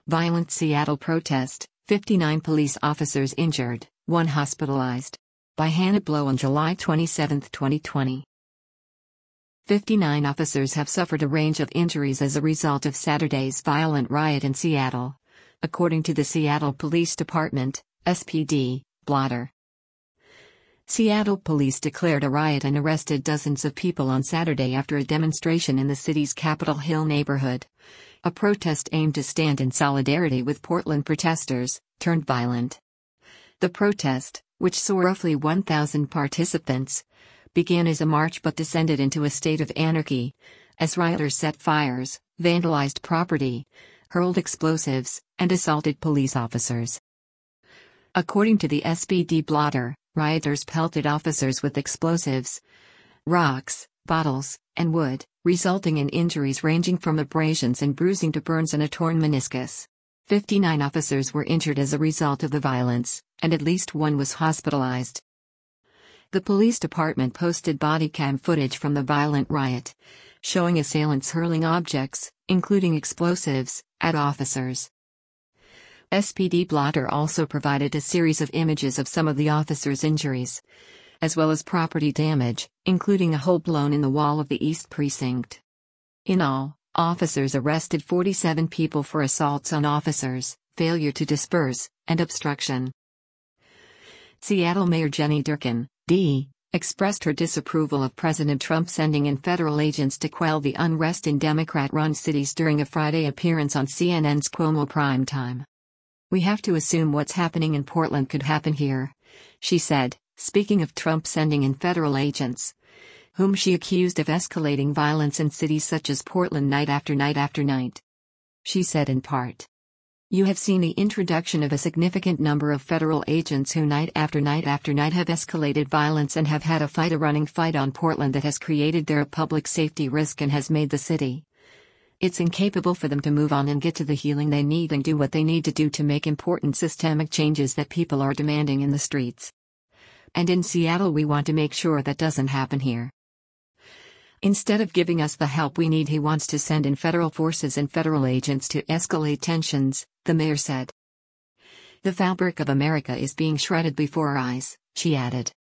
Violent Seattle protest, 59 police officers injured, 1 hospitalized. By Hannah Blow on July 27, 2020. 59 officers have suffered a range of injuries as a result of Saturday's violent riot in Seattle, according to the Seattle Police Department, SPD, blotter. Seattle police declared a riot and arrested dozens of people on Saturday after a demonstration in the city's Capitol Hill neighborhood. A protest aimed to stand in solidarity with Portland protesters, turned violent. The protest, which saw roughly 1,000 participants, began as a march but descended into a state of anarchy, as rioters set fires, vandalized property, hurled explosives, and assaulted police officers. According to the SPD blotter, rioters pelted officers with explosives, rocks, bottles, and wood, resulting in injuries ranging from abrasions and bruising to burns and a torn meniscus. 59 officers were injured as a result of the violence, and at least 1 was hospitalized. The police department posted body cam footage from the violent riot, showing assailants hurling objects, including explosives, at officers. SPD blotter also provided a series of images of some of the officers' injuries, as well as property damage, including a hole blown in the wall of the East Precinct. In all, officers arrested 47 people for assaults on officers, failure to disperse, and obstruction. Seattle Mayor Jenny Durkan, D., expressed her disapproval of President Trump sending in federal agents to quell the unrest in Democrat-run cities during a Friday appearance on CNN's Cuomo Primetime. "We have to assume what's happening in Portland could happen here," she said, speaking of Trump sending in federal agents, whom she accused of escalating violence in cities such as Portland night after night after night. She said in part, "You have seen the introduction of a significant number of federal agents who night after night after night have escalated violence and have had a running fight on Portland that has created their public safety risk and has made the city. It's incapable for them to move on and get to the healing they need and do what they need to do to make important systemic changes that people are demanding in the streets. And in Seattle we want to make sure that doesn't happen here. Instead of giving us the help we need, he wants to send in federal forces and federal agents to escalate tensions," the mayor said. "The fabric of America is being shredded before our eyes," she added.